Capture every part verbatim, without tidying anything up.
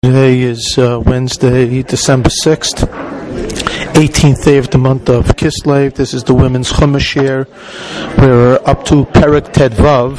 Today is uh, Wednesday, December sixth, eighteenth day of the month of Kislev. This is the Women's Chumash share. We're up to Perek Tet Vav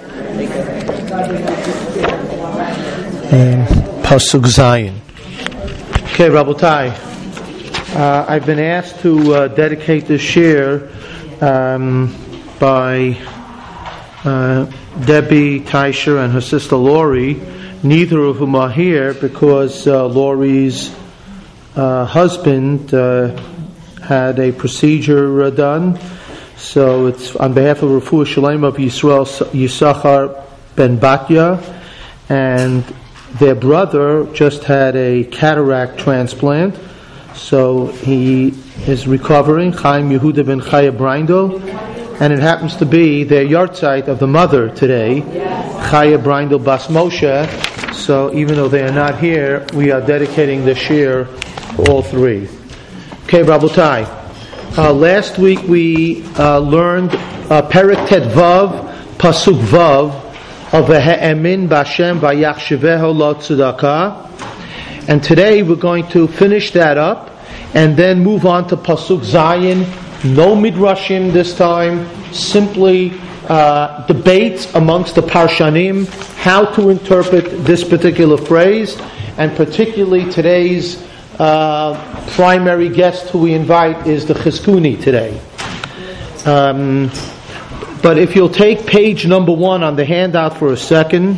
and Pasuk Zayin. Okay, Rabotai, uh, I've been asked to uh, dedicate this share um, by uh, Debbie Teicher and her sister Lori. Neither of whom are here because uh, Lori's uh, husband uh, had a procedure uh, done. So it's on behalf of Refuah Shalem of Yisrael Yisachar Ben Batya, and their brother just had a cataract transplant. So he is recovering, Chaim Yehuda Ben Chaya Breindel, and it happens to be their yahrzeit of the mother today, Chaya Breindel Bas Moshe. So even though they are not here, we are dedicating the shir to all three. Okay, Rabotai. Uh, last week we uh, learned uh, Perek Tet Vav, Pasuk Vav, of V'he'emin B'Hashem V'yachshiveho Lo Tzedakah. And today we're going to finish that up and then move on to Pasuk Zayin. No midrashim this time, simply uh, debates amongst the Parshanim how to interpret this particular phrase, and particularly today's uh, primary guest who we invite is the Chizkuni today. Um, but if you'll take page number one on the handout for a second.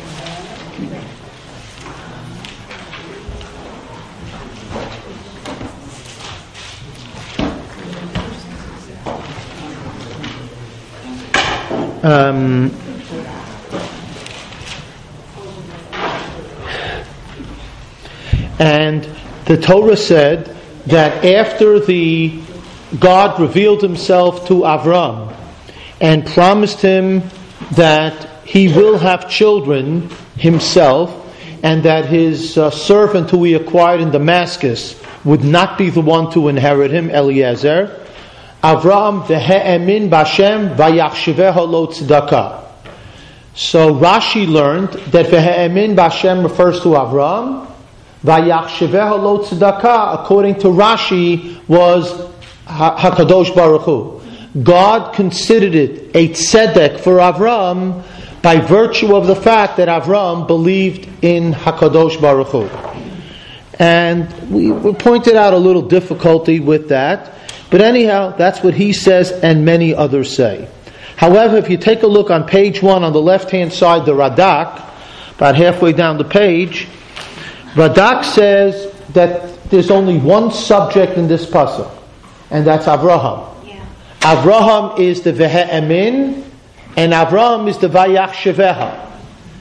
Um, and the Torah said that after the God revealed himself to Avram and promised him that he will have children himself, and that his uh, servant who he acquired in Damascus would not be the one to inherit him, Eliezer, Avram v'he'emin b'Hashem v'yachshiveho lo tzedakah. So Rashi learned that v'he'emin b'Hashem refers to Avram, v'yachshiveho lo tzedakah, according to Rashi, was HaKadosh Baruch Hu. God considered it a tzedek for Avram by virtue of the fact that Avram believed in HaKadosh Baruch Hu. And we, we pointed out a little difficulty with that. But anyhow, that's what he says and many others say. However, if you take a look on page one on the left-hand side, the Radak, about halfway down the page, Radak says that there's only one subject in this pasuk, and that's Avraham. Yeah. Avraham is the V'he'emin, and Avraham is the Vayachshiveha.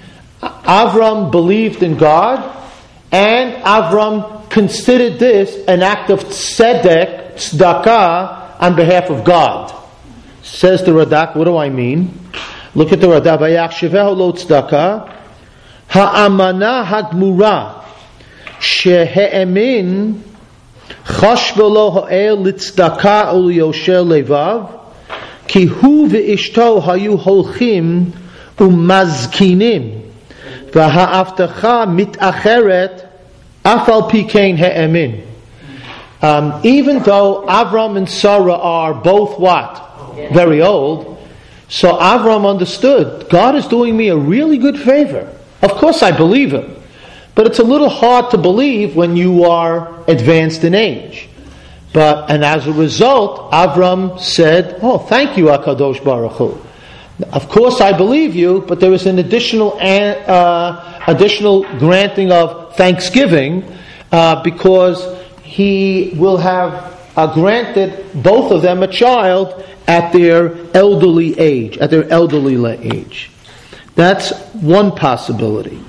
Avram believed in God, and Avram considered this an act of tzedek, tzedakah, on behalf of God. Says the Radak, what do I mean? Look at the Radak. Vayachshiveho lo tzedakah, ha'amana hagmura, shehe'emin, chashva lo ha'el litzdakah ul yosher levav, ki hu ve'ishto hayu holchim umazkinim, v'ha'aftacha mitacheret, afal pikein he'emin. Um, even though Avram and Sarah are both what? Very old. So Avram understood, God is doing me a really good favor. Of course I believe him. But it's a little hard to believe when you are advanced in age. But, and as a result, Avram said, oh, thank you, HaKadosh Baruch Hu. Of course I believe you, but there is an additional, uh, additional granting of thanksgiving, uh, because he will have uh, granted both of them a child at their elderly age, at their elderly age. That's one possibility.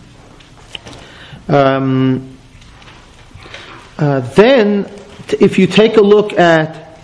Um, uh, then, if you take a look at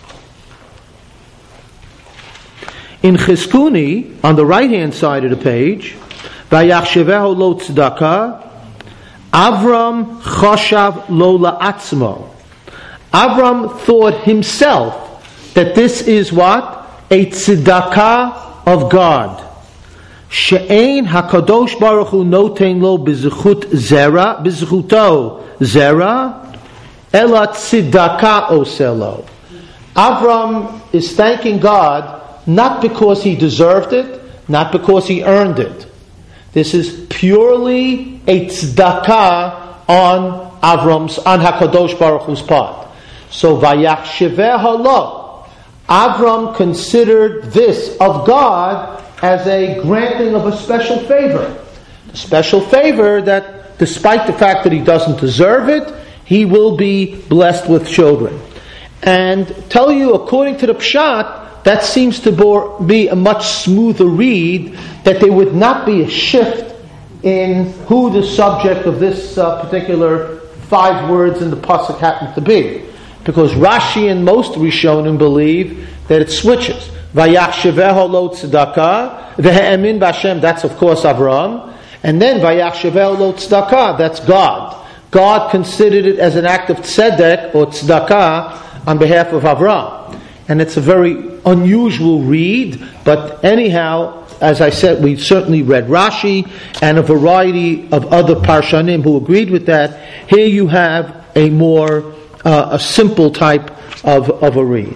in Chizkuni, on the right-hand side of the page, Vayachshiveho lo tzedakah, Avram chashav lo la'atzmo. Avram thought himself that this is what? A tzedakah of God. She'ein hakadosh baruch hu noten lo b'zechut zera, b'zechuto zera, ela tzedakah oselo. Avram is thanking God not because he deserved it, not because he earned it. This is purely a tzedakah on Avram's, on Hakadosh Baruch Hu's part. So vayachsheveh lo, Avram considered this of God as a granting of a special favor. A special favor that, despite the fact that he doesn't deserve it, he will be blessed with children. And tell you, according to the Pshat, that seems to be a much smoother read, that there would not be a shift in who the subject of this uh, particular five words in the pasuk happens to be. Because Rashi and most Rishonim believe that it switches. Vayachsheveho lo tzedakah, ve'emin b'Hashem, that's of course Avraham. And then Vayachsheveho lo tzedakah, that's God. God considered it as an act of tzedek or tzedakah on behalf of Avraham. And it's a very unusual read, but anyhow, as I said, we've certainly read Rashi and a variety of other Parshanim who agreed with that. Here you have a more, uh, a simple type of, of a read.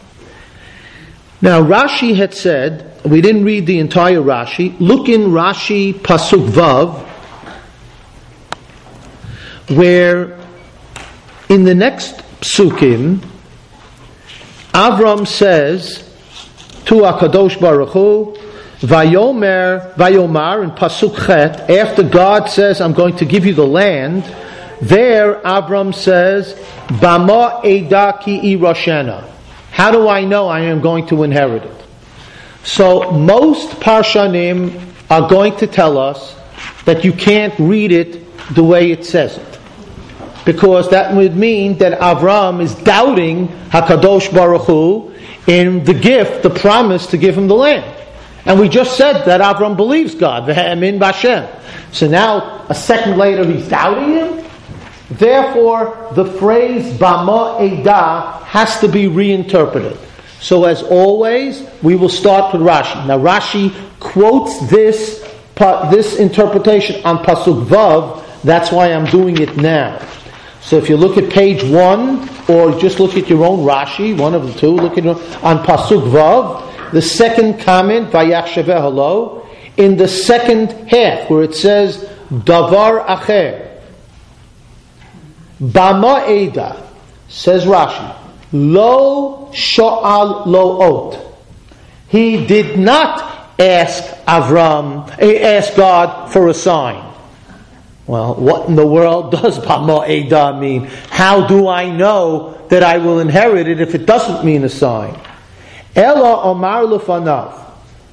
Now Rashi had said, we didn't read the entire Rashi, look in Rashi Pasuk Vav, where in the next psukim, Avram says to HaKadosh Baruch Hu, Vayomer, Vayomar in Pasuk Chet, after God says, I'm going to give you the land, there Avram says, Bama Eda Ki Iroshena. How do I know I am going to inherit it? So most Parshanim are going to tell us that you can't read it the way it says it. Because that would mean that Avram is doubting HaKadosh Baruch Hu in the gift, the promise to give him the land. And we just said that Avram believes God, V'ha'emin b'Hashem. So now, a second later, he's doubting him? Therefore, the phrase Bama Eda has to be reinterpreted. So as always, we will start with Rashi. Now Rashi quotes this, this interpretation on Pasuk Vav. That's why I'm doing it now. So if you look at page one, or just look at your own Rashi, one of the two, look at on Pasuk Vav, the second comment, Vayachshaveh lo, in the second half, where it says, Davar Acher, Bama Eda, says Rashi, Lo Sho'al Lo Ot. He did not ask Avram, ask God for a sign. Well, what in the world does Bama Eda mean? How do I know that I will inherit it if it doesn't mean a sign? Ela Omar Lefanav,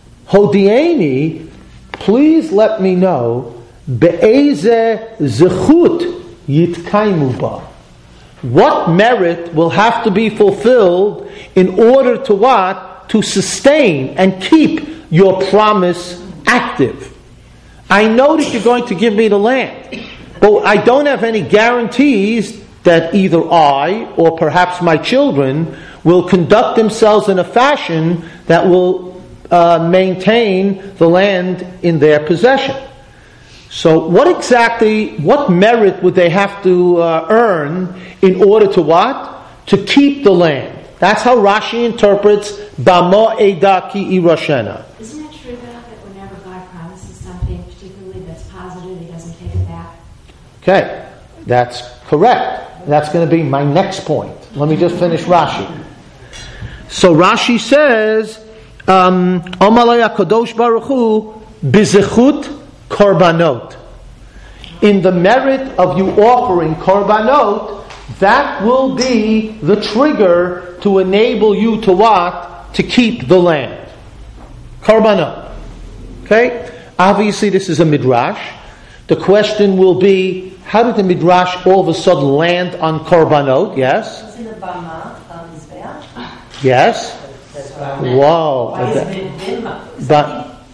Hodieni, please let me know, Be'eze Zechut Yitkaimu Ba. What merit will have to be fulfilled in order to what? To sustain and keep your promise active. I know that you're going to give me the land, but I don't have any guarantees that either I or perhaps my children will conduct themselves in a fashion that will uh, maintain the land in their possession. So what exactly, what merit would they have to uh, earn in order to what? To keep the land. That's how Rashi interprets Bama Eda Ki Iroshena. Isn't it true though that whenever God promises something, particularly that's positive, He doesn't take it back? Okay, that's correct. That's going to be my next point. Let me just finish Rashi. So Rashi says, um, Amalei HaKadosh Baruch Hu Bizechut Korbanot. In the merit of you offering Korbanot, that will be the trigger to enable you to what? To keep the land. Korbanot. Okay? Obviously this is a midrash. The question will be, how did the midrash all of a sudden land on Korbanot? Yes? It's in the Bama of Mizbeach. Yes? Wow. Why isn't it Bima? But,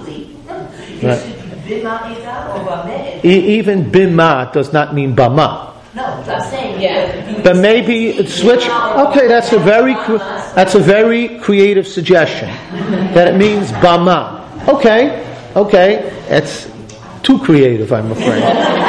right. Bima Eda or Bama? Even Bima does not mean Bama. No, I'm saying, yeah. But maybe it switch. Okay, that's a very that's a very creative suggestion that it means Bama. Okay, Okay, it's too creative, I'm afraid.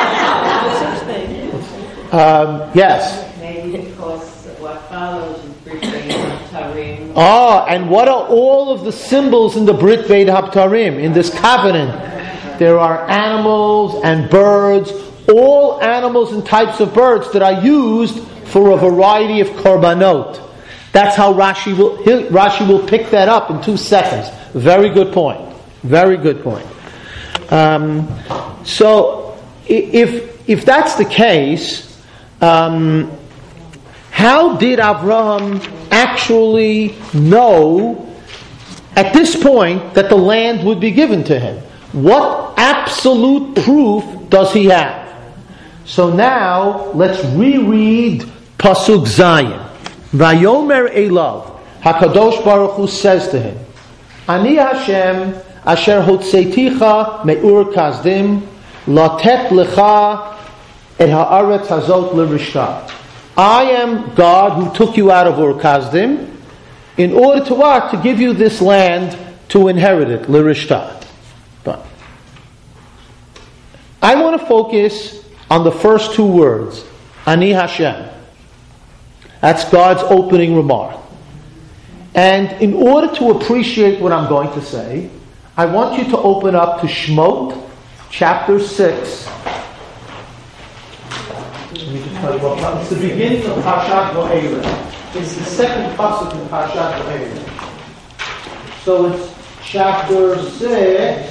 um, yes. Maybe because what follows is Brit Bein Habtarim. Ah, and what are all of the symbols in the Brit Bein Habtarim, in this covenant? There are animals and birds, all animals and types of birds that are used for a variety of korbanot. That's how Rashi will Rashi will pick that up in two seconds. Very good point. Very good point. Um, so, if if that's the case, um, how did Abraham actually know at this point that the land would be given to him? What absolute proof does he have? So now let's reread Pasuk Zayin. Vayomer Elav, Hakadosh Baruch Hu says to him, Ani Hashem asher hotzeiticha me'ur kazdim latet lecha et haaretz hazot l'rishta. I am God who took you out of Ur Kasdim in order to what? To give you this land to inherit it, l'rishta. But I want to focus on the first two words, Ani Hashem. That's God's opening remark. And in order to appreciate what I'm going to say, I want you to open up to Shemot, chapter six. Let me just tell you what, it's the beginning of Parshat Va'era. It's the second pasuk in Parshat Va'era. So it's chapter six.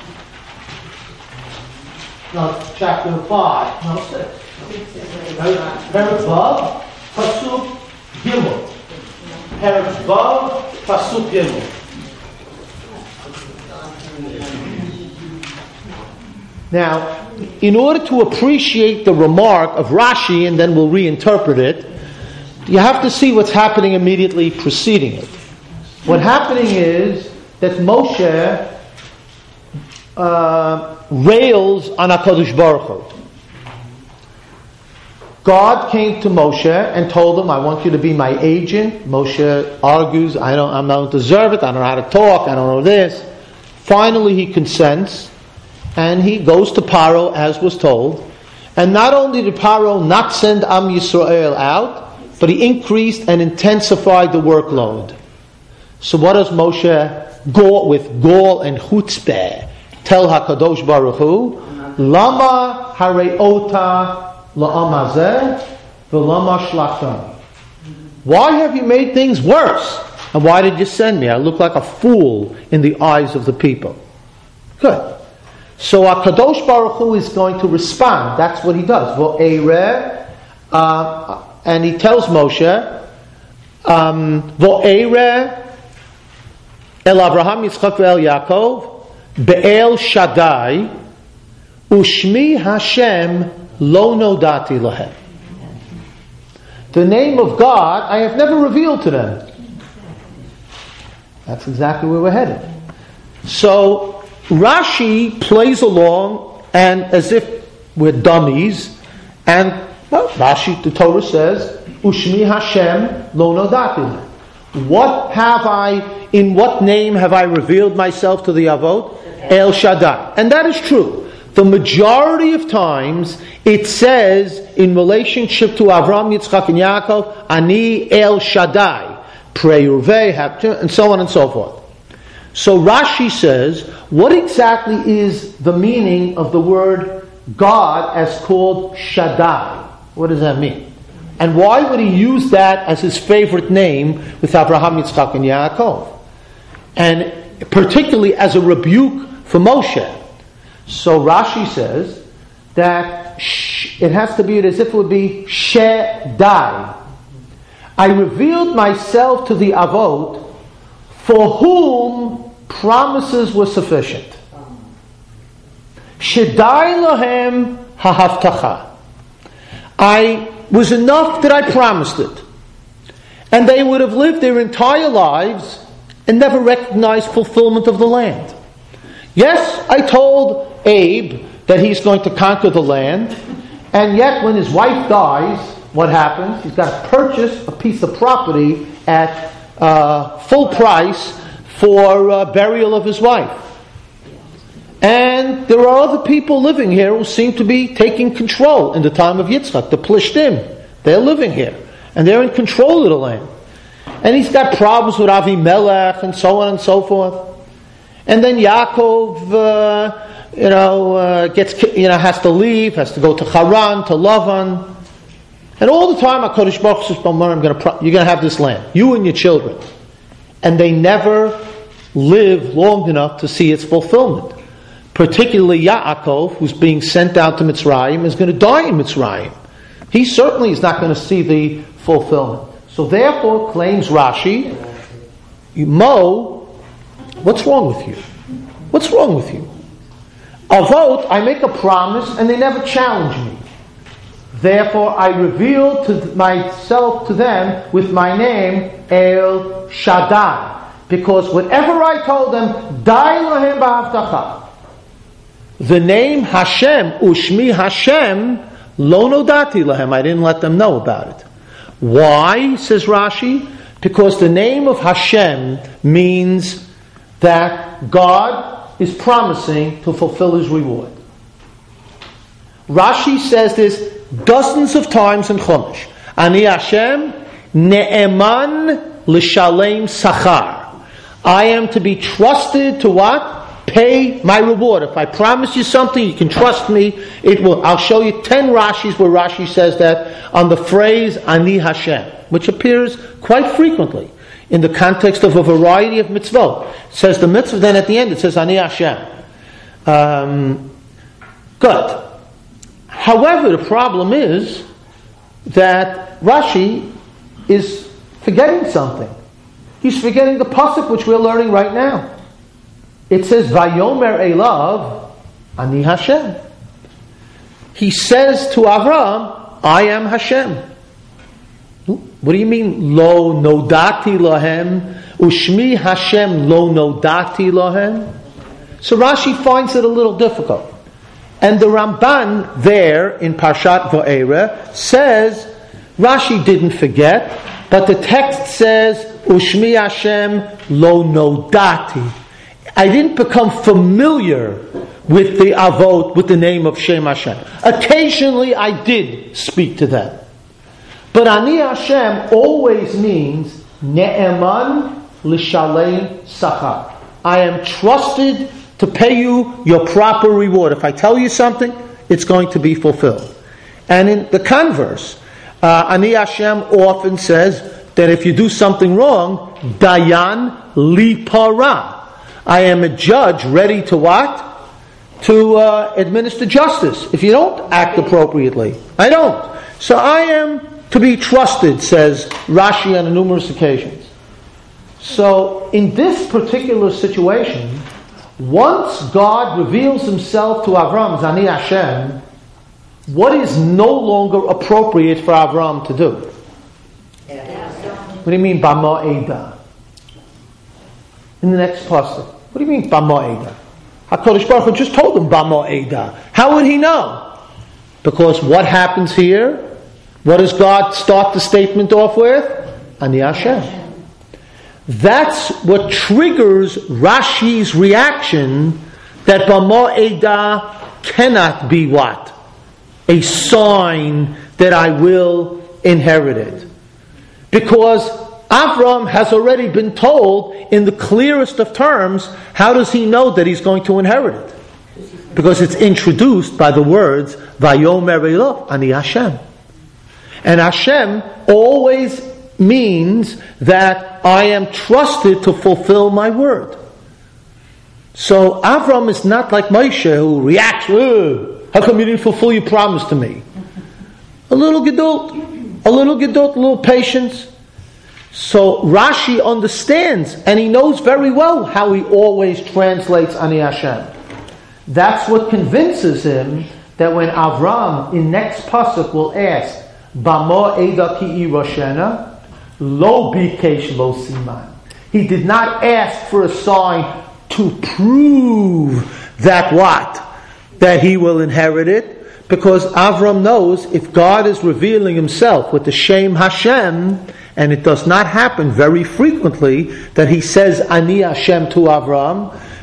No, chapter five. No, six. Perek Vav, pasuk Gimel. Perek Vav, pasuk Gimel. Now, in order to appreciate the remark of Rashi, and then we'll reinterpret it, you have to see what's happening immediately preceding it. What's happening is that Moshe uh, rails on HaKadosh Baruch Hu. God came to Moshe and told him, I want you to be my agent. Moshe argues, I don't, I don't deserve it, I don't know how to talk, I don't know this. Finally he consents, and he goes to Paro as was told. And not only did Paro not send Am Yisrael out, but he increased and intensified the workload. So what does Moshe go with gall and chutzpah tell HaKadosh Baruch Hu? Lama hareota la'amazeh v'lama shlachtan. Why have you made things worse? And why did you send me? I look like a fool in the eyes of the people. Good. So HaKadosh Baruch Hu is going to respond. That's what he does. Vo'eireh, uh, and he tells Moshe, um, Vo'eireh el Abraham, Yitzchak, ve'el Yaakov, be'el Shaddai, ushmi Hashem lo nodati lahem. The name of God I have never revealed to them. That's exactly where we're headed. So Rashi plays along, and as if we're dummies, and well, Rashi, the Torah says, Ushmi Hashem lo nodati. What have I, in what name have I revealed myself to the Avot? El Shaddai. And that is true. The majority of times, it says, in relationship to Avram, Yitzchak, and Yaakov, Ani El Shaddai, Preyurvei, and so on and so forth. So Rashi says, what exactly is the meaning of the word God as called Shaddai? What does that mean? And why would he use that as his favorite name with Abraham, Yitzchak, and Yaakov? And particularly as a rebuke for Moshe. So Rashi says that it has to be as if it would be Shaddai. I revealed myself to the Avot for whom promises were sufficient. Shaddai lahem hahaftacha. I was enough that I promised it. And they would have lived their entire lives and never recognized fulfillment of the land. Yes, I told Abe that he's going to conquer the land, and yet when his wife dies, what happens? He's got to purchase a piece of property at uh, full price for uh, burial of his wife. And there are other people living here who seem to be taking control in the time of Yitzchak, the Plishtim. They're living here. And they're in control of the land. And he's got problems with Avimelech and so on and so forth. And then Yaakov, uh, you know, uh, gets, you know, has to leave, has to go to Haran, to Lavan. And all the time, HaKadosh Baruch Hu says, I'm gonna pro- you're going to have this land, you and your children. And they never live long enough to see its fulfillment. Particularly Yaakov, who's being sent out to Mitzrayim, is going to die in Mitzrayim. He certainly is not going to see the fulfillment. So therefore, claims Rashi, Mo, what's wrong with you? What's wrong with you? Avot, I make a promise and they never challenge me. Therefore, I reveal to myself to them with my name, El Shaddai. Because whatever I told them, Dai lahem ba'avtacha. The name Hashem, Ushmi Hashem, Lo nodati lahem. I didn't let them know about it. Why, says Rashi? Because the name of Hashem means that God is promising to fulfill His reward. Rashi says this dozens of times in Chumash. Ani Hashem ne'eman l'shalem sachar. I am to be trusted to what? Pay my reward. If I promise you something, you can trust me. It will. I'll show you ten Rashis where Rashi says that on the phrase Ani Hashem, which appears quite frequently in the context of a variety of mitzvot. It says the mitzvah, then at the end it says Ani Hashem. Um, good. However, the problem is that Rashi is forgetting something. He's forgetting the pasuk which we're learning right now. It says, Vayomer Elav, Ani Hashem. He says to Avram, I am Hashem. What do you mean, Lo nodati lahem? Ushmi Hashem lo nodati lahem? So Rashi finds it a little difficult. And the Ramban there in Parshat Va'era says, Rashi didn't forget, but the text says, Ushmi Hashem lo nodati. I didn't become familiar with the avot, with the name of Shem Hashem. Occasionally I did speak to them. But Ani Hashem always means Ne'eman l'shalei sachar. I am trusted to pay you your proper reward. If I tell you something, it's going to be fulfilled. And in the converse, uh, Ani Hashem often says that if you do something wrong, Dayan li para. I am a judge ready to what? To uh, administer justice. If you don't act appropriately. I don't. So I am to be trusted, says Rashi on numerous occasions. So in this particular situation, once God reveals Himself to Avram as Ani Hashem, what is no longer appropriate for Avram to do? What do you mean, B'ma'eda? In the next pasuk. What do you mean, B'ma'eda? HaKadosh Baruch Hu just told him, B'ma'eda. How would he know? Because what happens here? What does God start the statement off with? Ani Hashem. That's what triggers Rashi's reaction that B'ma'eda cannot be what? A sign that I will inherit it. Because Avram has already been told in the clearest of terms, how does he know that he's going to inherit it? Because it's introduced by the words, Vayomer Elav, Ani Hashem. And Hashem always means that I am trusted to fulfill my word. So Avram is not like Moshe who reacts, how come you didn't fulfill your promise to me? A little gedult, a little gedult, a little patience. So Rashi understands, and he knows very well how he always translates Ani Hashem. That's what convinces him that when Avram in next pasuk will ask, Bamo Eda Ki Roshena, Lo Bikesh Lo Siman. He did not ask for a sign to prove that what? That he will inherit it, because Avram knows if God is revealing Himself with the Shem Hashem, and it does not happen very frequently that He says Ani Hashem to Avram,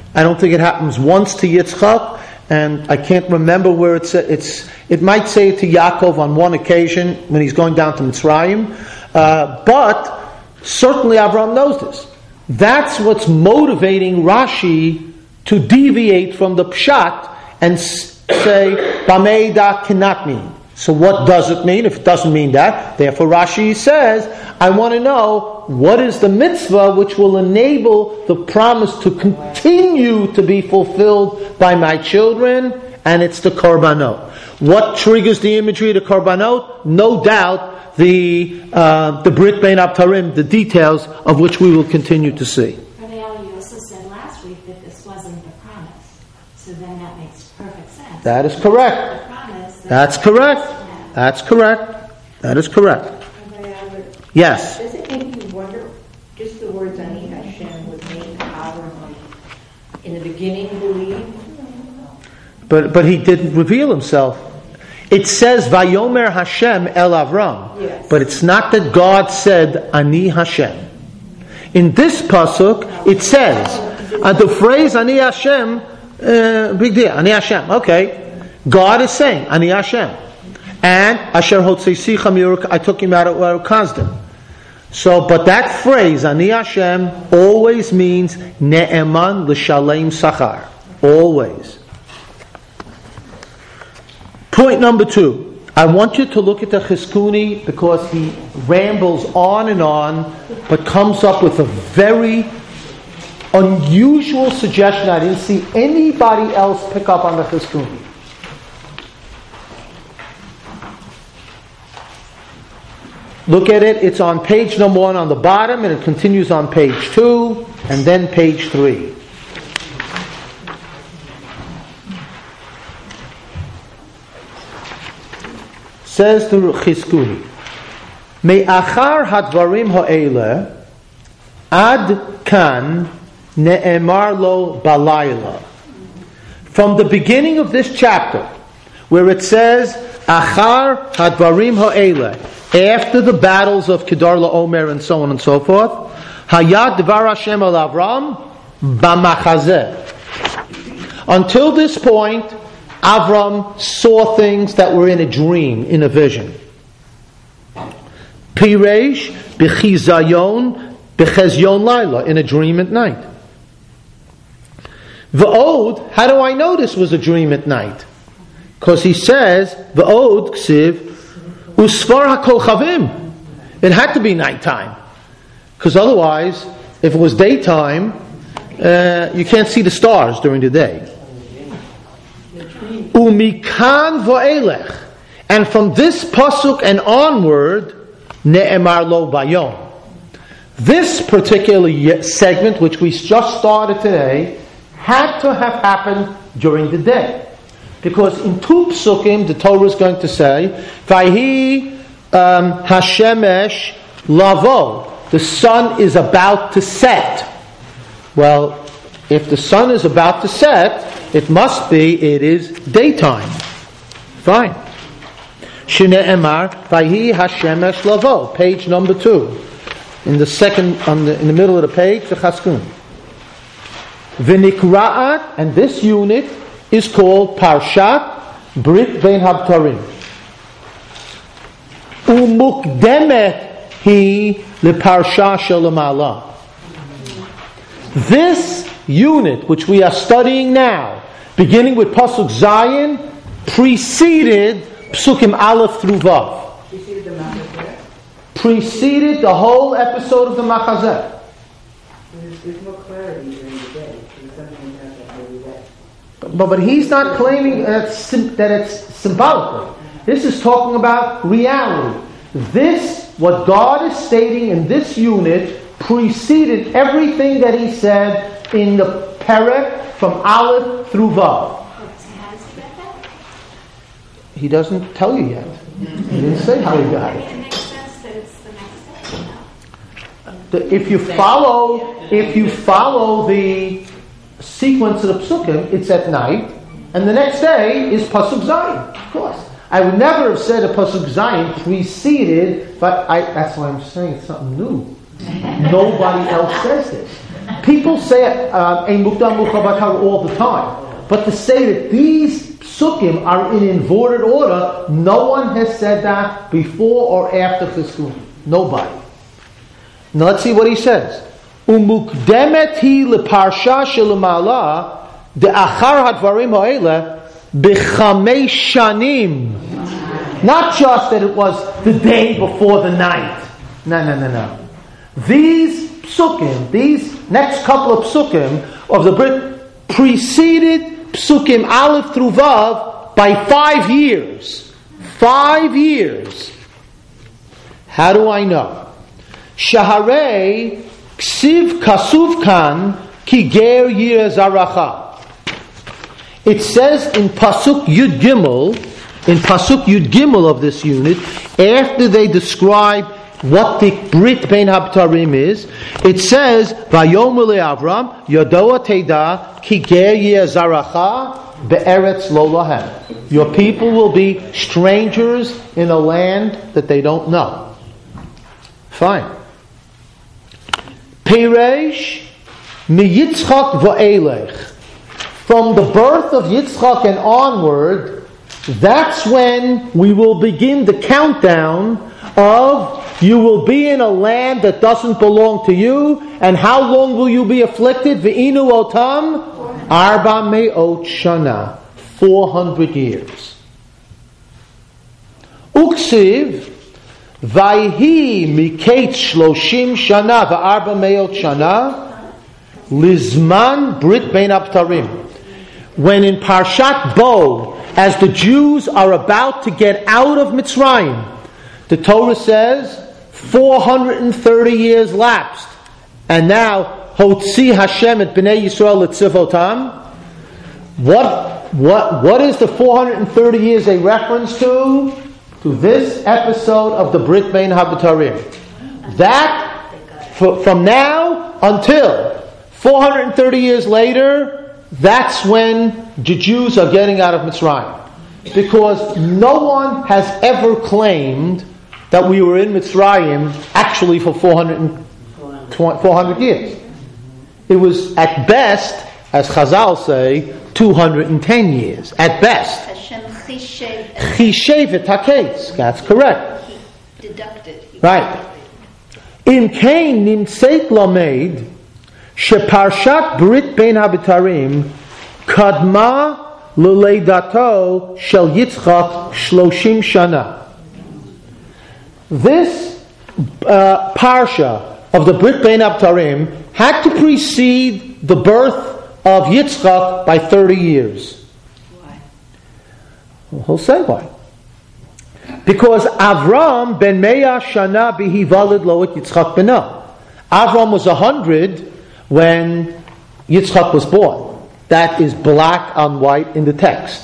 I don't think it happens once to Yitzchak, and I can't remember where it's. It's. It might say it to Yaakov on one occasion when he's going down to Mitzrayim, uh, but certainly Avraham knows this. That's what's motivating Rashi to deviate from the pshat and say Bameida cannot mean. So what does it mean? If it doesn't mean that, therefore Rashi says, I want to know what is the mitzvah which will enable the promise to continue to be fulfilled by my children, and it's the korbanot. What triggers the imagery of the korbanot? No doubt the uh, the Brit Bein Abtarim, the details of which we will continue to see. Pranel, you also said last week that this wasn't the promise, so then that makes perfect sense. That is correct. That's correct. That's correct. That is correct. Yes. Does it make you wonder, just the words Ani Hashem would make Avram in the beginning believe? But but he didn't reveal himself. It says Vayomer Hashem El Avram. Yes. But it's not that God said Ani Hashem. In this pasuk, it says, uh, the phrase Ani Hashem, uh, big deal, Ani Hashem, okay. God is saying, Ani Hashem. And, Asher Hotzeisicha Miruk, I took him out of Kazdim. So, but that phrase, Ani Hashem, always means Ne'eman L'Shalem Sachar. Always. Point number two. I want you to look at the Chizkuni because he rambles on and on, but comes up with a very unusual suggestion. I didn't see anybody else pick up on the Chizkuni. Look at it. It's on page number one on the bottom, and it continues on page two, and then page three. Says the Chizkuni, Me'achar hadvarim ha'ele ad kan ne'emar lo balayla. From the beginning of this chapter, where it says Achar hadvarim ha'ele, after the battles of Kedar LaOmer and so on and so forth, Hayad Dvar Hashem al Avram b'machazeh. Until this point, Avram saw things that were in a dream, in a vision. Piresh b'chizayon b'chezyon laila, in a dream at night. V'od, how do I know this was a dream at night? Because he says, V'od ksiv Usvar HaKochavim. It had to be nighttime. Because otherwise, if it was daytime, uh, you can't see the stars during the day. Umikan va'elech. And from this pasuk and onward, Ne'emar lo bayom. This particular segment, which we just started today, had to have happened during the day. Because in two psukim, the Torah is going to say, Vayhi um, Hashemesh lavo. The sun is about to set. Well, if the sun is about to set, it must be, it is daytime. Fine. Shene Emar, Vayhi Hashemesh lavo. Page number two. In the second, on the, in the middle of the page, the Chaskun. V'nikra'at, and this unit is called Parshat Brit Bein Habtarim. Umukdemet hi leParsha shel Ma'ala. This unit, which we are studying now, beginning with Pasuk Zayin, preceded Psukim Aleph through Vav. Preceded the Machazeh? Preceded the whole episode of the Machazeh. There's, there's more clarity during the day. There's something that happens every day. But, but he's not claiming that it's, that it's symbolic. This is talking about reality. This, what God is stating in this unit, preceded everything that he said in the Perek from Aleph through Vav. He doesn't tell you yet. He didn't say how he got it. It makes sense that it's the next day, no? The, if you follow, if you follow the sequence of the psukim, it's at night, and the next day is Pasuk Zayin. Of course, I would never have said a Pasuk Zayin preceded, but I, that's why I'm saying it's something new. Nobody else says this. people say uh, Ein Mukdam Mucha Torah all the time, but to say that these psukim are in inverted order, no one has said that before or after Chizkuni. Nobody. Now let's see what he says. Umukdemet hi leparsha shelemala de'achar hadvarim ha'ele b'chamei shanim. Not just that it was the day before the night. No, no, no, no. These psukim, these next couple of psukim of the Brit preceded psukim Aleph through Vav by five years. Five years. How do I know? Shaharei ksiv kasuv kan ki ger yir zaracha. It says in Pasuk Yud Gimel, in Pasuk Yud Gimel of this unit, after they describe what the Brit Bein Habtarim is, it says, Vayomer le'Avram, Yodoa Teda, Ki ger yeh zaracha, be'eretz lo lahem. Your people will be strangers in a land that they don't know. Fine. Peresh, mi Yitzchak va'elech. From the birth of Yitzchak and onward, that's when we will begin the countdown of you will be in a land that doesn't belong to you, and how long will you be afflicted? Ve'inu otam arba me'ot shana, four hundred years. Uksiv vayhi miketz shloshim shana va'arba me'ot shana lizman brit bein abtarim. When in Parshat Bo, as the Jews are about to get out of Mitzrayim, the Torah says four hundred thirty years lapsed, and now Hotzi Hashem et Bnei Yisrael L'tzivotam. What what what is the four hundred thirty years a reference to? To this episode of the Brit Bein Habtarim. That from now until four hundred thirty years later, that's when the Jews are getting out of Mitzrayim. Because no one has ever claimed that we were in Mitzrayim actually for four hundred years. It was at best, as Chazal say, two hundred ten years. At best. Hashem Chishevet HaKetz. That's correct. He deducted. He right. In Cain nimseit lamed sheparshat Brit Bein Habitarim kadma l'leidato shel Yitzchak shloshim shana. This uh, parsha of the Brit Bein Habtarim had to precede the birth of Yitzchak by thirty years. Why? Well, he'll say why. Because Avram ben Meya shana bihivalid lo et Yitzchak beno. Avram was a hundred when Yitzchak was born. That is black on white in the text.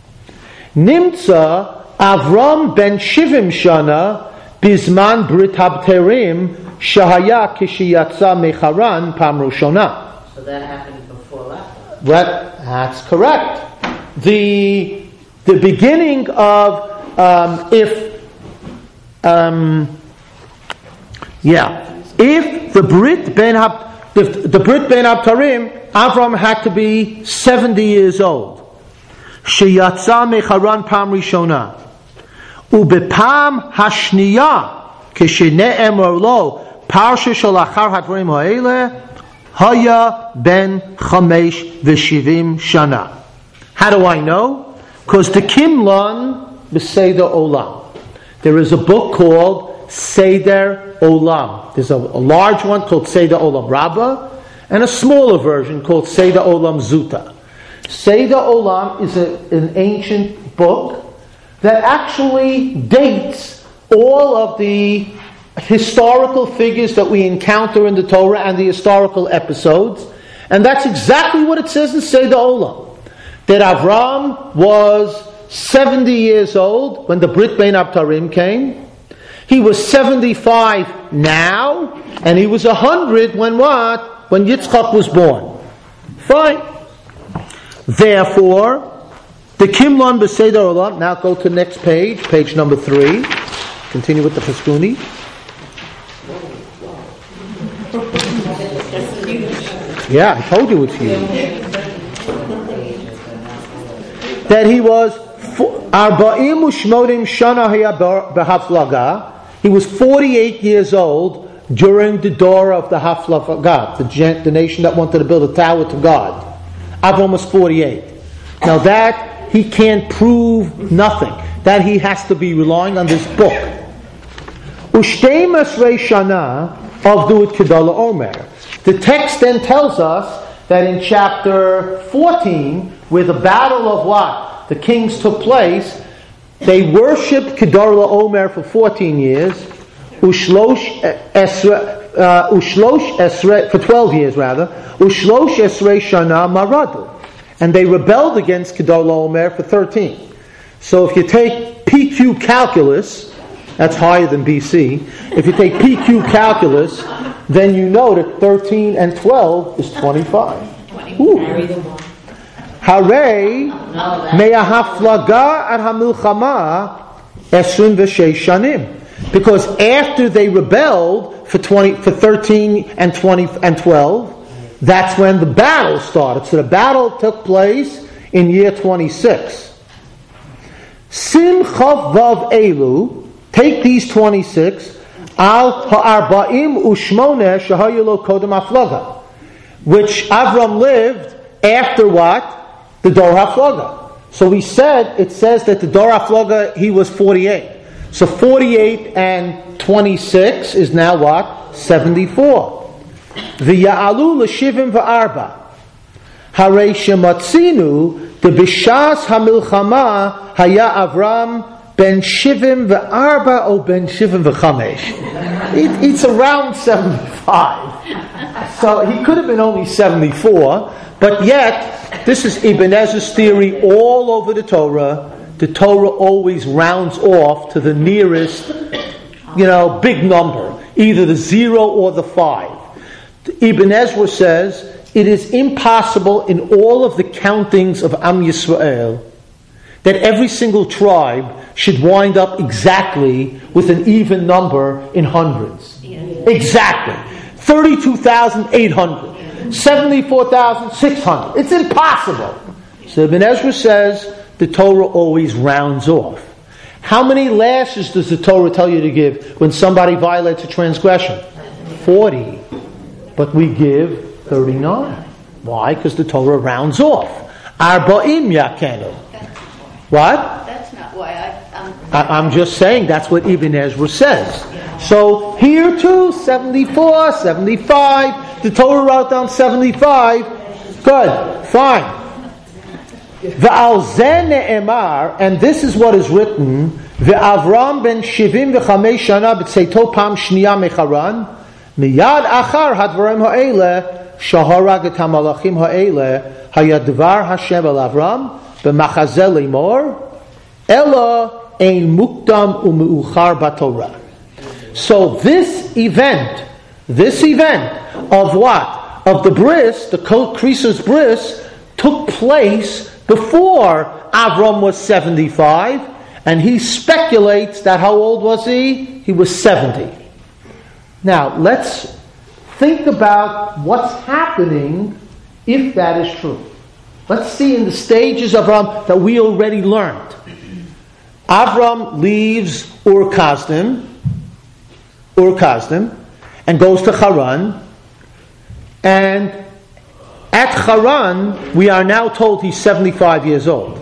Nimtza Avram ben Shivim shana bizman Brit Habtarim shahaya kishiyatza mecharan pam roshona. So that happened before that? Well, that's correct. The the beginning of um, if um, yeah if the Brit Ben Hab the, the Brit Ben Habtarim, Avram had to be seventy years old. Sheyatza mecharan pam rishona ubepam hashniya kishene'emor lo parsha shalachar hadvarim ha'ele haya ben chamesh v'shivim shana. How do I know? Because the Kimlan b'Seder Olam. There is a book called Seder Olam. There's a, a large one called Seder Olam Rabbah, and a smaller version called Seder Olam Zuta. Seder Olam is a, an ancient book that actually dates all of the historical figures that we encounter in the Torah and the historical episodes, and that's exactly what it says in Seder Olam. That Avram was seventy years old when the Brit Bein Habtarim came. He was seventy-five now, and he was one hundred when what? When Yitzchak was born. Fine. Therefore, the Kimlan B'Seder Olam, now go to the next page, page number three. Continue with the Chizkuni. Yeah, I told you it's huge. That he was Arba'im u'shmonim shana haya b'haflaga. He was forty-eight years old during the door of the Haflaga, the, the nation that wanted to build a tower to God. Avram was forty-eight. Now that he can't prove nothing. That he has to be relying on this book. Ushtei masrei shana avdu et kedala omer. The text then tells us that in chapter fourteen, where the battle of what? The kings took place, they worshipped Kedar Omer for fourteen years, Ushlosh Esre, uh, Ushlosh Esre, for twelve years rather, Ushlosh Esre Shana Maradu. And they rebelled against Kedar Omer for thirteen. So if you take P Q calculus, that's higher than B C, if you take P Q calculus, then you know that thirteen and twelve is twenty-five. Ooh. Hare me'ahaflaga ad hamilchama esrim v'sheish shanim. Because after they rebelled for twenty, for thirteen and twenty and twelve, that's when the battle started. So the battle took place in year twenty-six. Sim chav vav elu. Take these twenty-six. Al ha'arba'im u'shmoneh shahayu lo kodem haflaga, which Avram lived after what? The Dor HaFlaga. So we said, it says that the Dor HaFlaga, he was forty-eight. So forty-eight and twenty-six is now what? seventy-four. V'ya'alu l'shivim v'arba. Harei shematzinu, the b'shas hamilchama haya Avram ben shivim v'arba o ben shivim v'chamesh. It, it's around seventy-five. So he could have been only seventy-four, but yet, this is Ibn Ezra's theory all over the Torah. The Torah always rounds off to the nearest, you know, big number, either the zero or the five. Ibn Ezra says it is impossible in all of the countings of Am Yisrael that every single tribe should wind up exactly with an even number in hundreds. Exactly. thirty-two thousand eight hundred. seventy-four thousand six hundred. It's impossible. So Ibn Ezra says the Torah always rounds off. How many lashes does the Torah tell you to give when somebody violates a transgression? forty. But we give thirty-nine. Why? Because the Torah rounds off. Arba'im yakenu. What? That's not why I, I'm... I, I'm just saying that's what Ibn Ezra says. So here too, seventy-four, seventy-five. The Torah wrote down seventy-five. Good, fine. V'al zeh ne'emar, and this is what is written. Ve'Avram ben shivim v'chamesh shana b'tzeito pam shniya mecharan miyad achar hadvarim ha'ele shaharag et hamalachim ha'ele hayadvar Hashem el Avram b'machazel limor ela ein mukdam u'meuchar b'Torah. So this event, this event of what? Of the bris, the Krisus bris, took place before Avram was seventy-five, and he speculates that how old was he? He was seventy. Now, let's think about what's happening if that is true. Let's see in the stages of Avram that we already learned. Avram leaves Ur Kasdim, Ur Kasdim, and goes to Haran. And at Haran, we are now told he's seventy-five years old.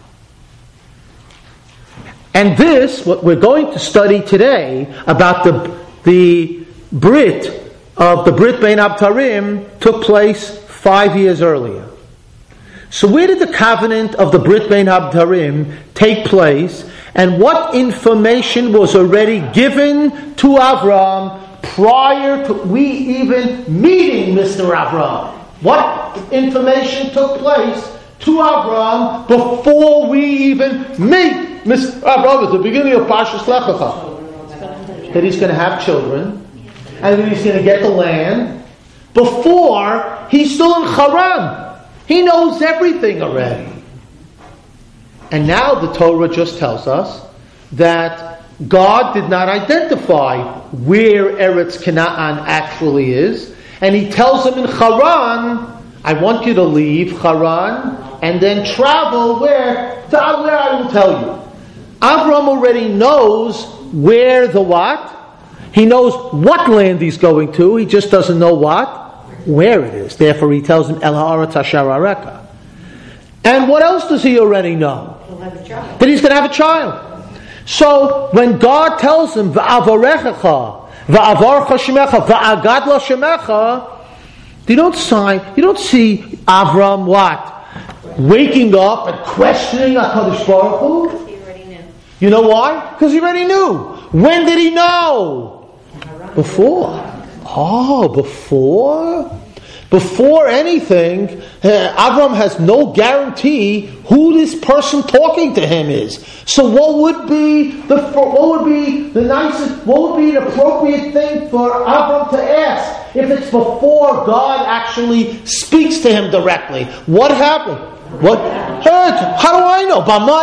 And this, what we're going to study today about the the Brit of the Brit Bein Abtarim took place five years earlier. So where did the covenant of the Brit Bein Abtarim take place? And what information was already given to Avram prior to we even meeting Mister Avram? What information took place to Avram before we even meet Mister Avram at the beginning of Parshas Lech Lecha? That he's going to have children, and that he's going to get the land. Before, he's still in Haran. He knows everything already. And now the Torah just tells us that God did not identify where Eretz Canaan actually is, and he tells him in Haran, I want you to leave Haran and then travel where? To where I will tell you. Avram already knows where the what? He knows what land he's going to, he just doesn't know what? Where it is. Therefore he tells him, El ha'aretz asher areka. And what else does he already know? He'll have a child. That he's going to have a child. So when God tells him, Va'avarechecha, Va'avarcha shemecha, Va'agadla shemecha, you don't sign, you don't see Avram what? Waking up and questioning HaKadosh Baruch Hu. He already knew. You know why? Because he already knew. When did he know? Before. Oh, before? Before anything, uh, Avram has no guarantee who this person talking to him is. So what would be the what would be the nicest, what would be the appropriate thing for Avram to ask if it's before God actually speaks to him directly? What happened? What? Hey, how do I know?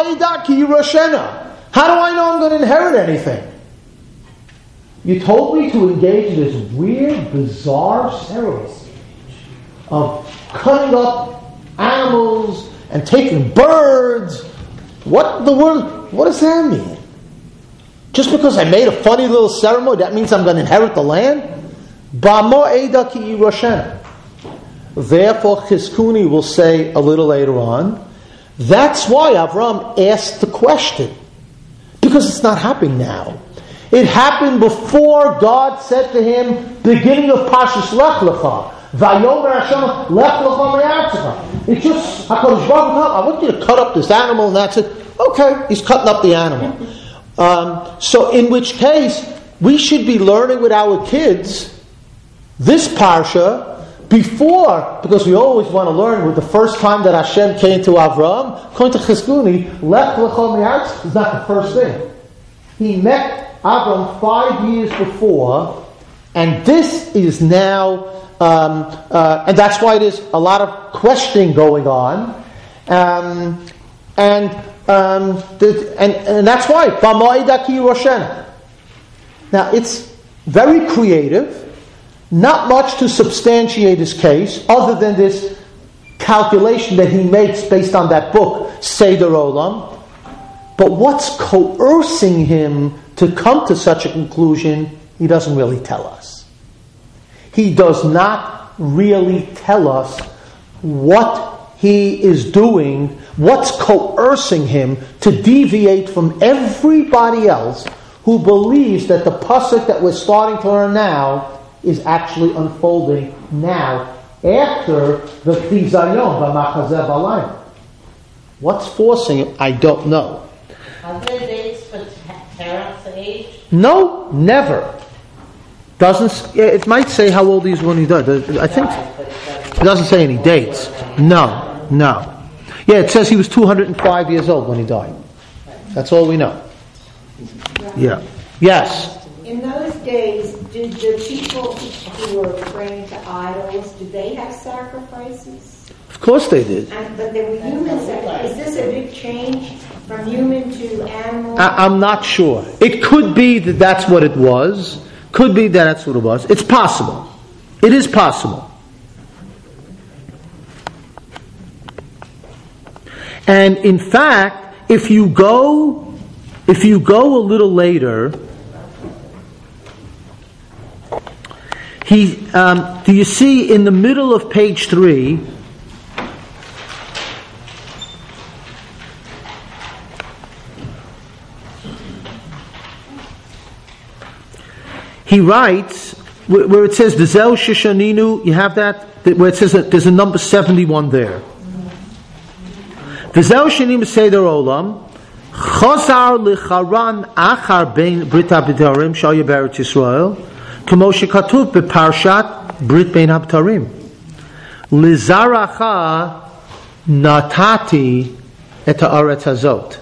How do I know I'm going to inherit anything? You told me to engage in this weird, bizarre ceremony of cutting up animals and taking birds. What the world? What does that mean? Just because I made a funny little ceremony, that means I'm going to inherit the land? Therefore, Chizkuni will say a little later on, that's why Avram asked the question. Because it's not happening now. It happened before God said to him, beginning of Pashas Lech Lecha, Vayomer Hashem Lech Lecha Me'artzecha. It's just, HaKadosh Baruch Hu, I want you to cut up this animal, and that's it. Okay, he's cutting up the animal. Um, so in which case, we should be learning with our kids this Parsha before, because we always want to learn with the first time that Hashem came to Avram, according to Chizkuni, Lech Lecha Me'artzecha is not the first thing. He met Avram five years before, and this is now, um, uh, and that's why there's a lot of questioning going on, um, and, um, the, and and that's why B'ma'idaki Roshena. Now it's very creative, not much to substantiate his case, other than this calculation that he makes based on that book Seder Olam. But what's coercing him to come to such a conclusion, he doesn't really tell us. He does not really tell us what he is doing, what's coercing him to deviate from everybody else who believes that the pasuk that we're starting to learn now is actually unfolding now, after the Chizayon b'Machazeh Balayim. What's forcing it? I don't know. Are there dates for Terach's age? No, never. Doesn't. It might say how old he is when he died. I think it doesn't say any dates. No, no. Yeah, it says he was two hundred five years old when he died. That's all we know. Yeah. Yes. In those days, did the people who were praying to idols, did they have sacrifices? Of course they did. And, but they were human sacrifices. Is this a big change from human to animal? I, I'm not sure. It could be that that's what it was. Could be that that's what it was. It's possible. It is possible. And in fact, if you go, if you go a little later, he, um, do you see in the middle of page three? He writes, where it says, V'zeu Shishaninu, you have that? Where it says that there's a number seventy-one there. V'zeu Shishaninu Seder Olam, Chazar L'charan Achar Bein Brit HaBitarim Shaya B'Eretz Yisrael, K'mo Shekatuv B'Parshat Brit Bein HaBitarim. L'zaracha Natati Et HaAretz Hazot.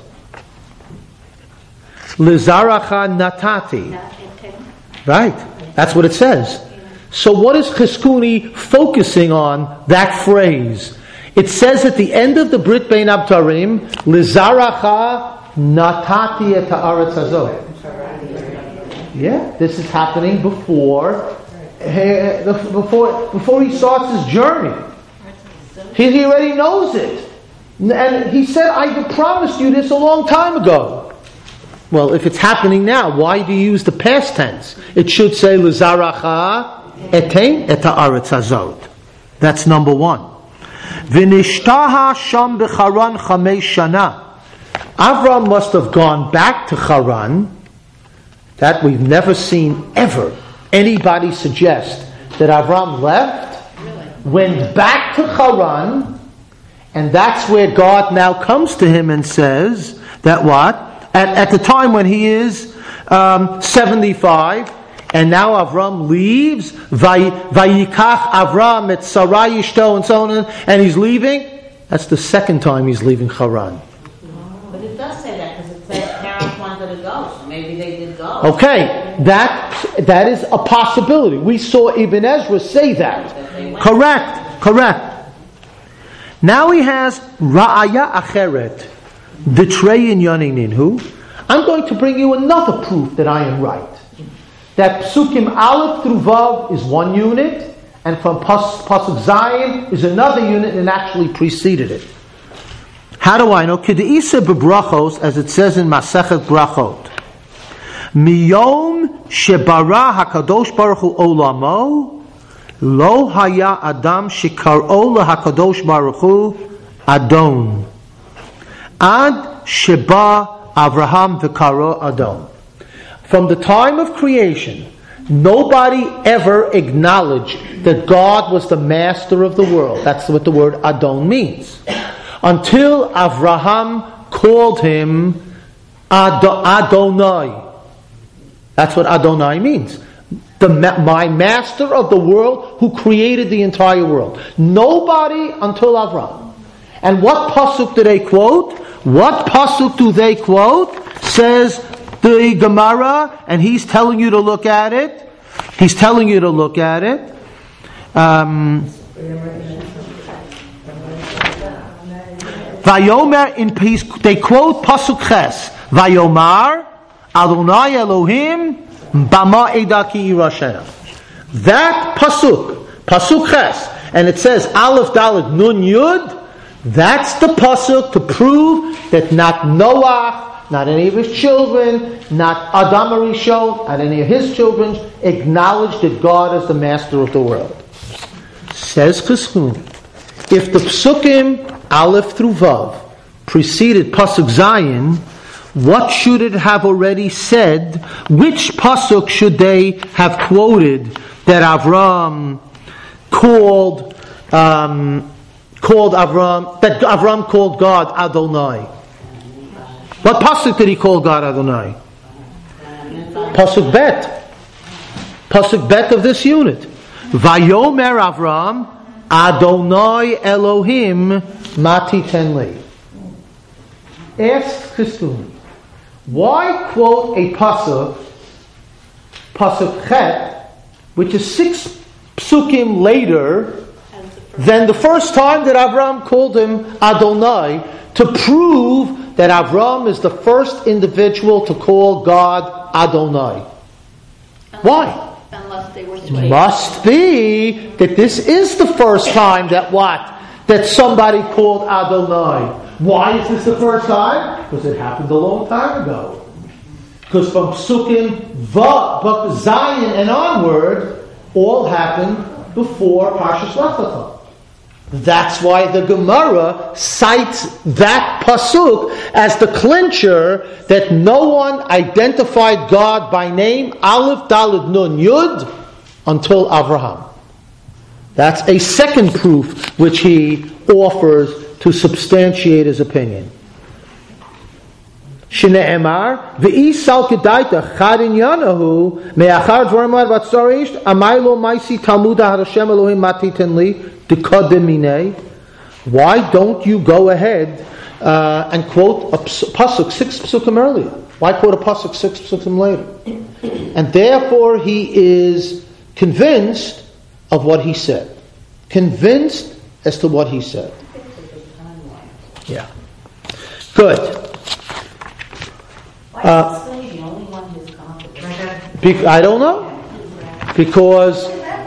L'zaracha Natati. Right, that's what it says. So what is Chizkuni focusing on that phrase? It says at the end of the Brit Bein Abtarim, Lizaracha Natati et ha'aretz hazot. Yeah, this is happening before before before he starts his journey. He, he already knows it. And he said, I promised you this a long time ago. Well, if it's happening now, why do you use the past tense? It should say, L'zaracha etein et ha'aretz hazot. That's number one. V'nishtaha sham b'charan chamesh shana. Avram must have gone back to Haran. That we've never seen ever anybody suggest that Avram left, went back to Haran, and that's where God now comes to him and says that what? At, at the time when he is um, seventy-five, and now Avram leaves, Vayikach Avram et Sarai Ishto, and so on, and he's leaving. That's the second time he's leaving Haran. But it does say that because it says parents wanted to go, so maybe they did go. Okay, that that is a possibility. We saw Ibn Ezra say that. that correct, correct. Now he has Ra'aya Acheret, Ditrei in Yonininu. I'm going to bring you another proof that I am right. That Psukim Aleph through Vav is one unit, and from Pas, Pasuk Zayin is another unit, and actually preceded it. How do I know? K'de'isa b'brachos, as it says in Masechet Brachot. Miyom shebara hakadosh baruch hu olamo, lo haya adam shekar'o lahakadosh baruch hu adon. Ad sheba Avraham v'karo adon. From the time of creation, nobody ever acknowledged that God was the master of the world. That's what the word Adon means. Until Avraham called him Ad- Adonai. That's what Adonai means. The my master of the world who created the entire world. Nobody until Avraham. And what pasuk do they quote? What pasuk do they quote? Says the Gemara, and he's telling you to look at it. He's telling you to look at it. Um, Vayomer in peace. They quote pasuk ches. Vayomar Adonai Elohim Bama Edaki Irashena. That pasuk, pasuk ches, and it says Aleph Dalet Nun Yud. That's the pasuk to prove that not Noah, not any of his children, not Adam Arishon, not any of his children acknowledged that God is the master of the world. Says Chizkuni, if the psukim Aleph through Vav preceded pasuk Zayin, what should it have already said? Which pasuk should they have quoted that Avram called um, called Avram that Avram called God Adonai? What pasuk did he call God Adonai? Pasuk Bet. Pasuk Bet of this unit. Vayomer Avram Adonai Elohim Mati Tenli. Ask Chizkuni, why quote a pasuk, pasuk Chet, which is six psukim later than the first time that Avram called him Adonai, to prove that Avram is the first individual to call God Adonai? Why? Unless they were swayed. Must be that this is the first time that what? That somebody called Adonai. Why is this the first time? Because it happened a long time ago. Because from Psukim, Va, Zayin and onward, all happened before Parshas Lech Lecha. That's why the Gemara cites that pasuk as the clincher that no one identified God by name, Aleph Daled Nun Yud, until Avraham. That's a second proof which he offers to substantiate his opinion. Shne'emar v'isal kedaita chadin yanahu me'achar dvarim vatzarish amaylo ma'isi talmud Hashem Elohim mati tenli. Why don't you go ahead uh, and quote a pasuk six psukim earlier? Why quote a pasuk six psukim later? And therefore he is convinced of what he said. Convinced as to what he said. Yeah. Good. Why Uh, is the only one who's gone? Be- I don't know. Because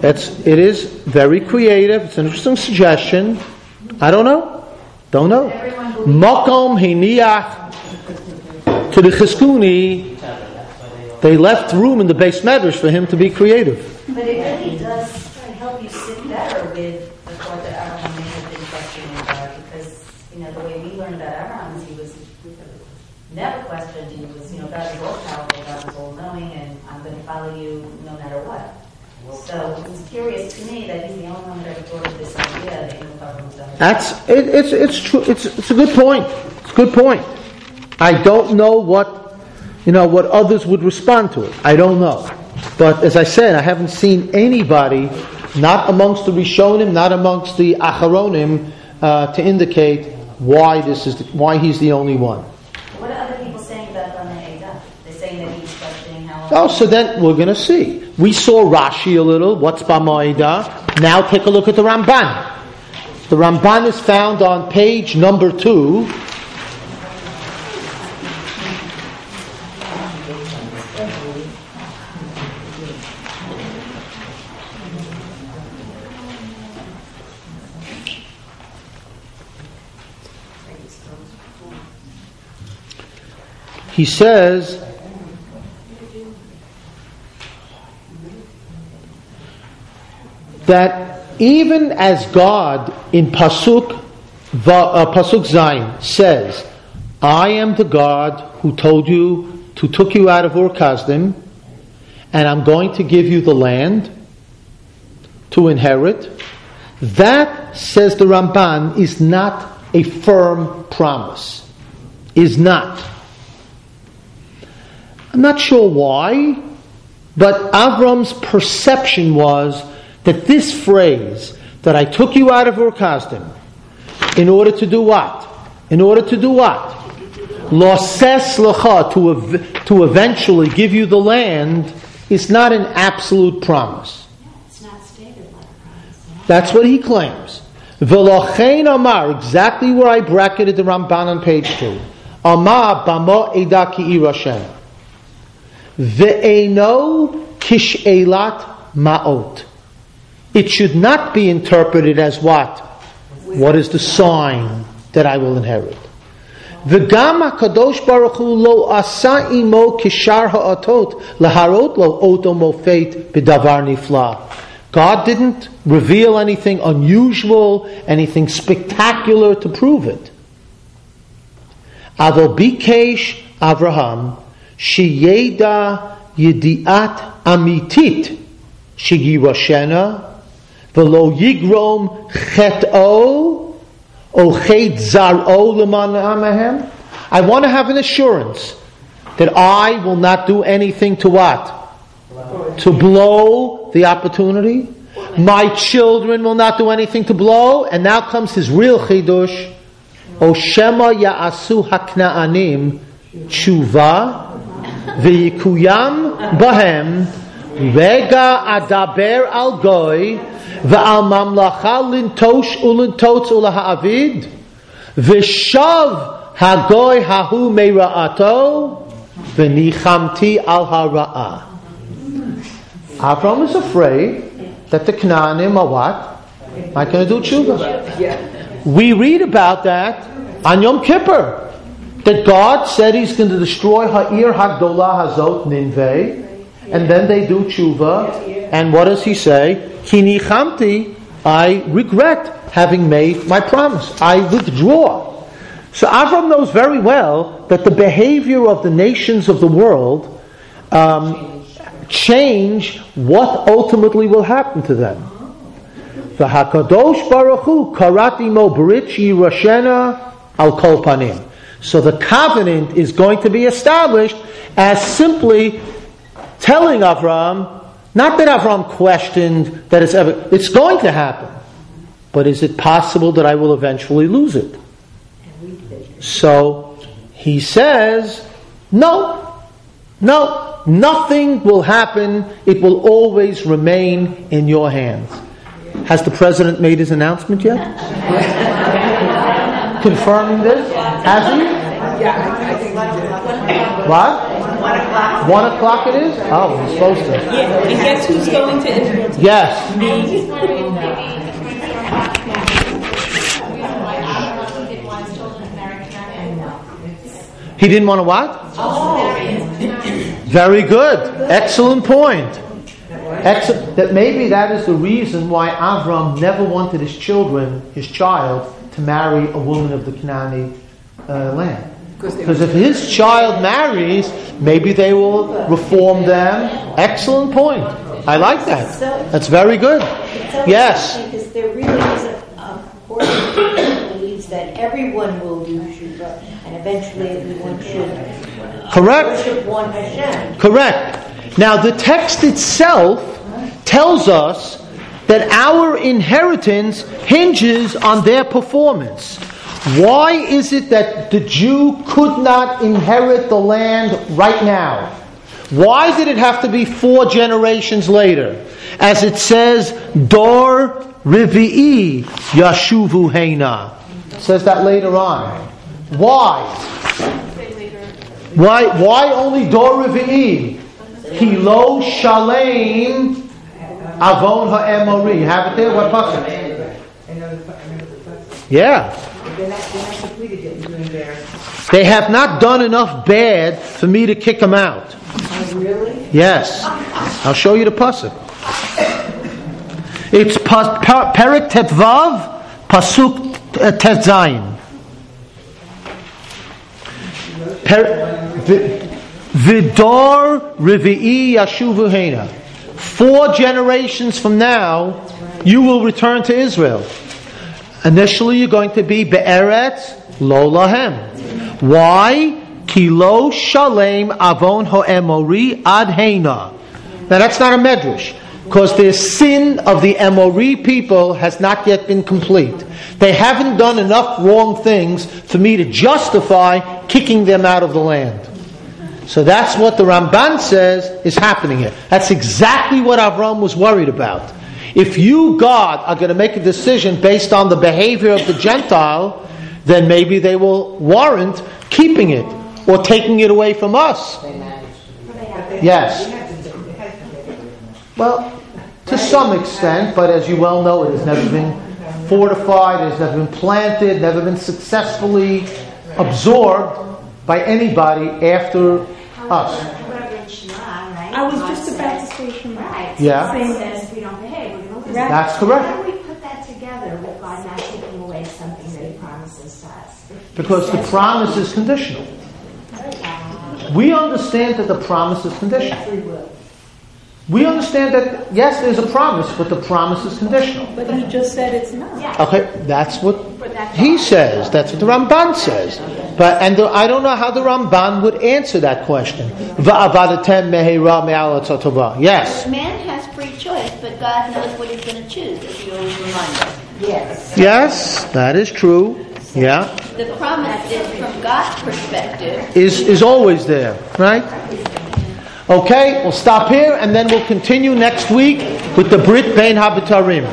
It's, it is very creative. It's an interesting suggestion. I don't know. Don't know. Makom hiniach to the Chizkuni. They left room in the base medrash for him to be creative. But it really does help you sit better with the thought that Abraham may have been questioning God, because, you know, the way we learned about Abraham is he was never questioned. He was, you know, God is all powerful, God is all knowing, and I'm going to follow you no matter what. So it's curious to me that he's the only one that ever thought of this idea that he was talking about. That's it, it's it's true. It's it's a good point. It's a good point. I don't know what you know what others would respond to it. I don't know. But as I said, I haven't seen anybody, not amongst the Rishonim, not amongst the Acharonim, uh, to indicate why this is the, why he's the only one. What are other people saying about Bamei Eidah? They're saying that he's questioning how. Oh, so then we're going to see. We saw Rashi a little. What's Bamei Eidah? Now take a look at the Ramban. The Ramban is found on page number two. He says that even as God in Pasuk uh, Pasuk Zayin says, I am the God who told you, who took you out of Ur Kasdim, and I'm going to give you the land to inherit. That, says the Ramban, is not a firm promise. Is not. I'm not sure why, but Avram's perception was that this phrase, that I took you out of Ur Kasdim, in order to do what? In order to do what? Loses lecha, to, ev- to eventually give you the land, is not an absolute promise. It's not stated like a promise. That's what he claims. V'lochein amar, exactly where I bracketed the Ramban on page two. Amar bamo eidah ki irashem. Ve'eno kishelat ma'ot. It should not be interpreted as what? What is the sign that I will inherit? V'gam HaKadosh Baruch Hu lo asa imo kishar ha'atot laharot lo oto mofet b'davar nifla. God didn't reveal anything unusual, anything spectacular to prove it. Avol bikesh Avraham sheyeda yediat amitit sheyirashena v'lo yigrom chet'o o chet zar'o l'man amahem. I want to have an assurance that I will not do anything to what? To blow the opportunity. My children will not do anything to blow. And now comes his real chidush. O shema ya'asu hakna'anim tshuva v'yikuyam bahem rega adaber al goy v'al mamlacha lintosh ulintots ulaha'avid v'shav hagoy hahu meira'ato v'nichamti al hara'ah. Avram is afraid that the Canaanim are what? Not going to do tshuva. We read about that on Yom Kippur, that God said He's going to destroy Ha'ir Hagdolah Hazot Ninveh, and then they do tshuva, and what does He say? Ki nichamti, I regret having made my promise. I withdraw. So Avram knows very well that the behavior of the nations of the world um, change what ultimately will happen to them. The HaKadosh Baruch Hu karati mo brit yirashena al kol panim. So the covenant is going to be established as simply telling Avram, not that Avram questioned that it's ever, it's going to happen, but is it possible that I will eventually lose it? So he says, no, no. Nothing will happen. It will always remain in your hands. Has the president made his announcement yet? Confirming this? Has he? What? One o'clock. One o'clock it is? Oh, we're supposed to. Yeah, and guess who's going to Israel today? Yes. Me. He didn't want to what? Very good. Excellent point. Excellent. That maybe that is the reason why Avram never wanted his children, his child, to marry a woman of the Canaanite uh, land. Because if his child marries, maybe they will reform them. Excellent point. I like that. That's very good. Yes. Because there really is a, a portion of people who believes that everyone will do Shuvah, and eventually everyone should Correct. worship one Hashem. Correct. Now the text itself tells us that our inheritance hinges on their performance. Why is it that the Jew could not inherit the land right now? Why did it have to be four generations later? As it says, Dor Rivi'i Yashuvu Heina. It says that later on. Why? Why Why only Dor Rivi'i? Ki lo shalem avon ha'emori. You have it there? What pasuk? Yeah. They have not done enough bad for me to kick them out. Oh, really? Yes. I'll show you the pasuk. It's pa- pa- Perek Tetvav, Pasuk Tetzayin. Vidor Rivi'i Yashuvu Heina. Four generations from now, you will return to Israel. Initially, you're going to be Be'eretz Lo Lahem. Why? Ki lo shalem avon ha'emori ad heina. Now that's not a medrash, because the sin of the Emori people has not yet been complete. They haven't done enough wrong things for me to justify kicking them out of the land. So that's what the Ramban says is happening here. That's exactly what Avram was worried about. If you, God, are going to make a decision based on the behavior of the Gentile, then maybe they will warrant keeping it or taking it away from us. Yes. Well, to some extent, but as you well know, it has never been fortified, it has never been planted, never been successfully absorbed by anybody after us. I was just about to say Shema. Right. Yeah. So it says if we don't behave, we're going to lose. That's correct. How do we put that together with God not taking away something that He promises to us? Because the promise is conditional. We understand that the promise is conditional. We understand that, yes, there's a promise, but the promise is conditional. But you just said it's not. Yeah. Okay, that's what he says. That's what the Ramban says. But and the, I don't know how the Ramban would answer that question. Yes. Man has free choice, but God knows what He's going to choose, as you always remind us. Yes. Yes, that is true. Yeah. The promise is, from God's perspective, Is is always there, right? Okay, we'll stop here and then we'll continue next week with the Brit Bein Habitarim.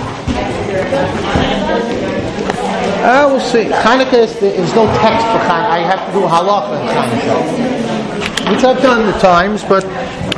Uh, we'll see. Chanukah is there's no text for Chanukah. I have to do halacha in Chanukah, which I've done at times, but